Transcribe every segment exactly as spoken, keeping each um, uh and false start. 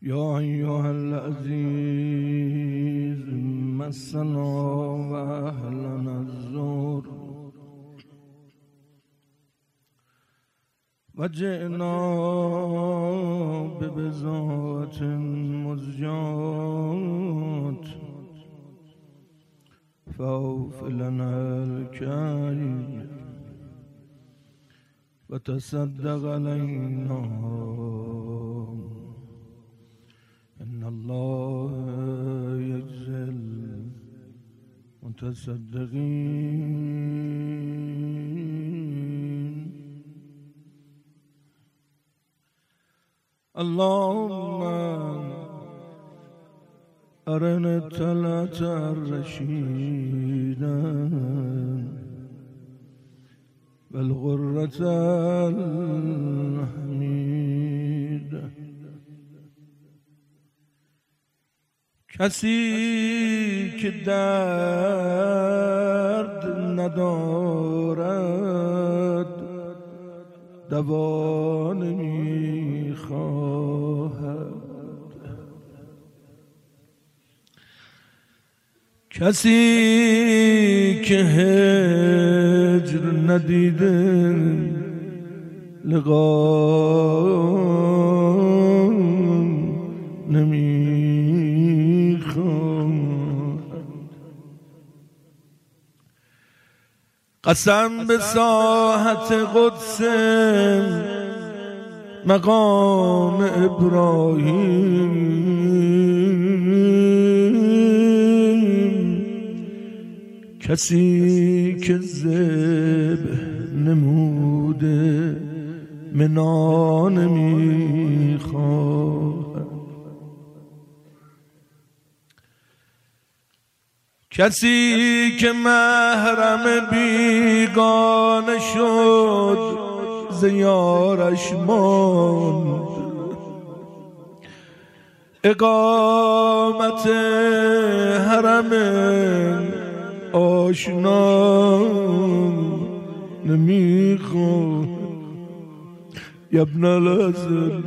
یا ایها العزیز مسنا و اهلنا الزور و جئنا ببضاعة مزجاة فاوف لنا الكيل وتصدق علينا إن الله يجزي المتصدقين. اللهم أرنا الطلعة الرشيدة والغرة الحميدة. کسی که درد ندارد دوا نمیخواهد، کسی که هجر ندیده لقا نمیخواهد. قسم به ساحت قدس مقام ابراهیم، کسی که ذبح نموده منا نمیخواهد، کسی که محرم بیگانه شد ز یارش ماند، اقامت حرم آشنا نمیخواد. ابن الازل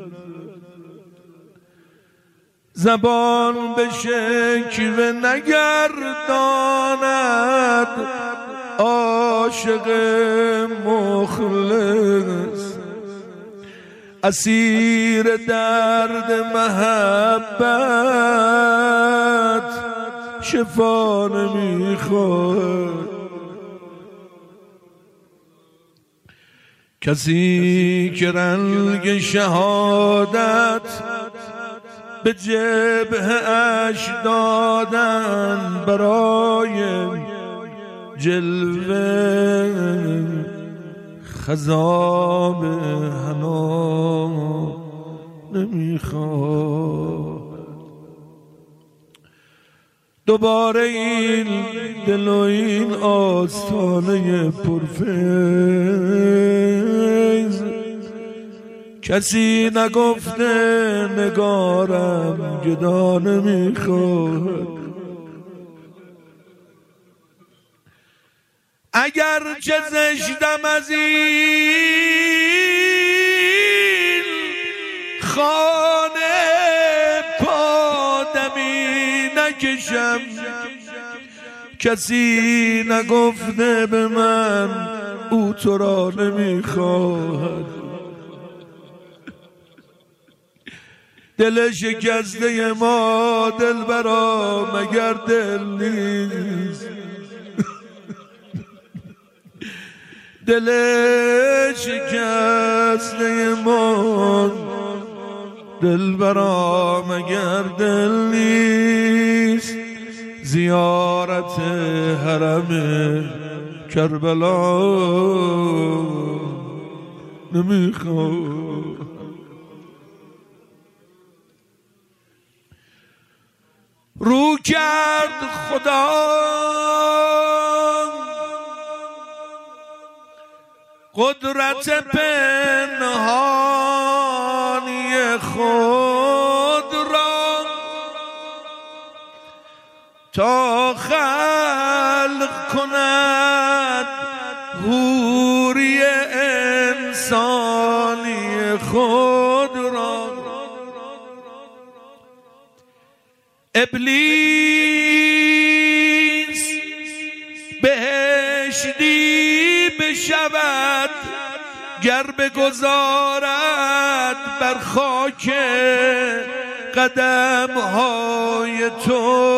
زبان به شکوه نگرداند عاشق مخلص، اسیر درد محبت شفا نمیخواد. کسی که رنگ شهادت به جبهه اش دادن برای جلوه خضاب حنا نمیخواد. دوباره این دل و این آستانه پرفیض، کسی نگفته نگارم گدا نمیخواد. اگر چه زشتم از این خانه پادمی نکشم، کسی نگفته به من او تو را نمیخواهد. دل شکسته ما دلبرا مگر دل نیست؟ دل شکسته ما دلبرا مگر دل نیست؟ زیارت حرم کربلا نمیخواد. رو کرد خدا قدرت پنهانی خود را تا خلق کند حوری انسانی خود را. ابلیس بهشتی بشود گر بگذارد بر خاک قدم های تو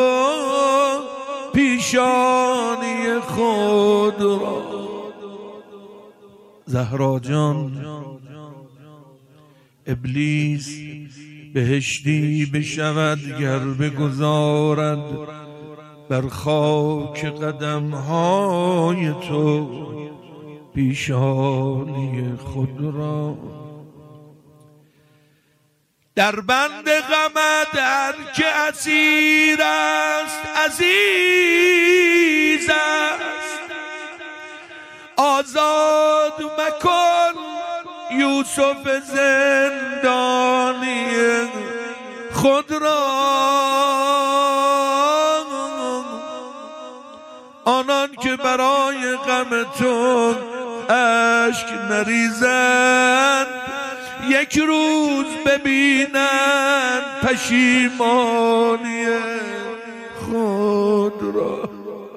پیشانی خود را. زهرا جان ابلیس بهشتی بشود گر بگذارد بر خاک قدم های تو پیشانی خود را. در بند غمت هر که اسیر است عزیز است، آزاد مکن یوسف زندانی خود را. آنان که برای غم تو اشک نریزند یک روز ببینند پشیمانی خود را.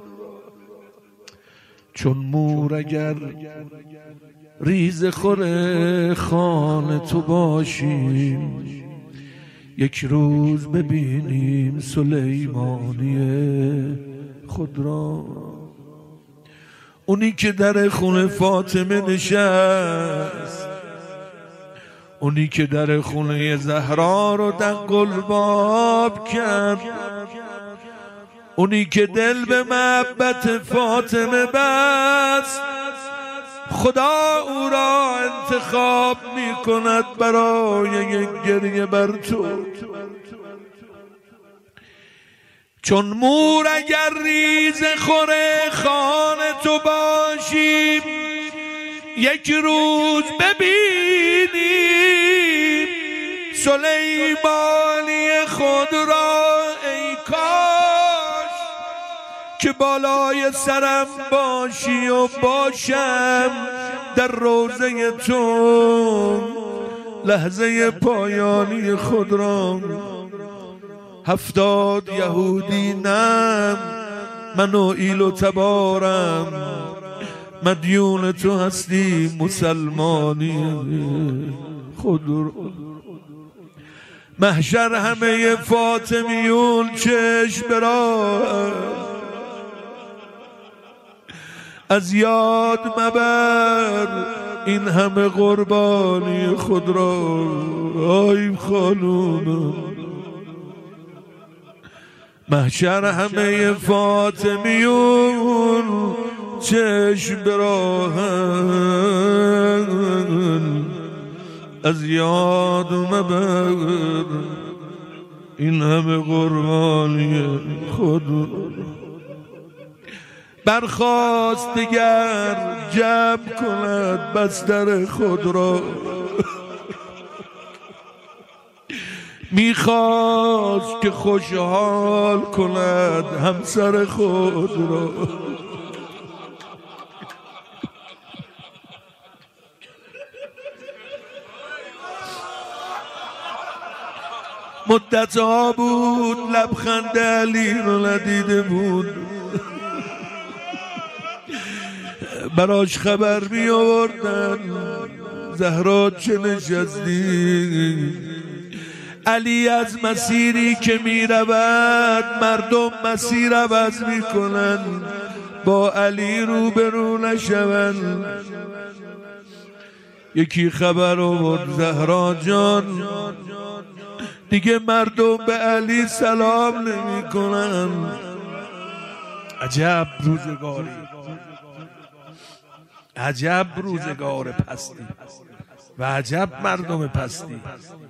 چون مور اگر ریز خور خانه تو باشیم یک روز ببینیم سلیمانی خود را. اونی که در خونه فاطمه نشست، اونی که در خونه زهرا رو دق الباب کرد، اونی که دل به محبت فاطمه بست، خدا او را انتخاب می کند برای یک گریه بر تو. چون مور اگر ریز خوره خانه تو باشیم یک روز ببینیم سلیمانی خود را. ای کاش که بالای سرم باشی و باشم در روضه تو لحظه پایانی خود را. هفتاد یهودی نم من و ایل و تبارم، مدیون تو هستی مسلمانی خود را. محشر همه فاطمیون چشم برا از یاد مبر این همه قربانی خود را. آی خانوم محشر همه فاطمیون چشم براهن از یاد مبر این همه قربانی خود. برخواست دیگر جمع کند بستر خود را، میخواست که خوشحال کند همسر خود را. مدت ها بود لبخند علی رو ندیده بود، براش خبر می آوردن زهرا چه نشستی. علی از مسیری که می رود مردم مسیر عوض می کنن، با علی روبرو نشون. یکی خبر آورد زهرا جان دیگه مردم به علی سلام نمی کنن. عجب روزگاری، عجب روزگار پستی و عجب مردم پستی.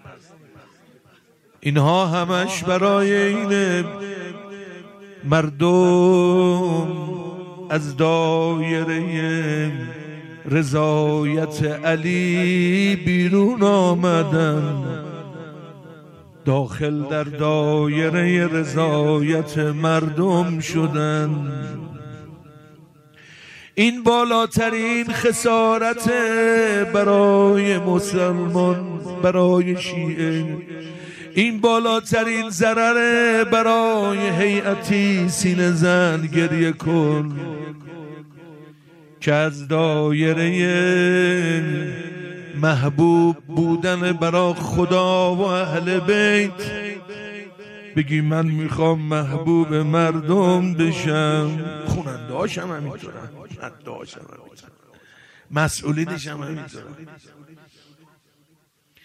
اینها همش برای اینه مردم از دایره رضایت علی بیرون آمدن، داخل در دایره رضایت مردم شدن. این بالاترین خسارت برای مسلمان، برای شیعه. این بالاترین ضرر برای هیئتی سینه زن گریه کن که از دایره محبوب بودن برای خدا و اهل بیت بگی من میخوام محبوب مردم بشم. خوننده هاشم همینطورن، خوننده هاشم همینطورن، مسئولینش هم همینطورن.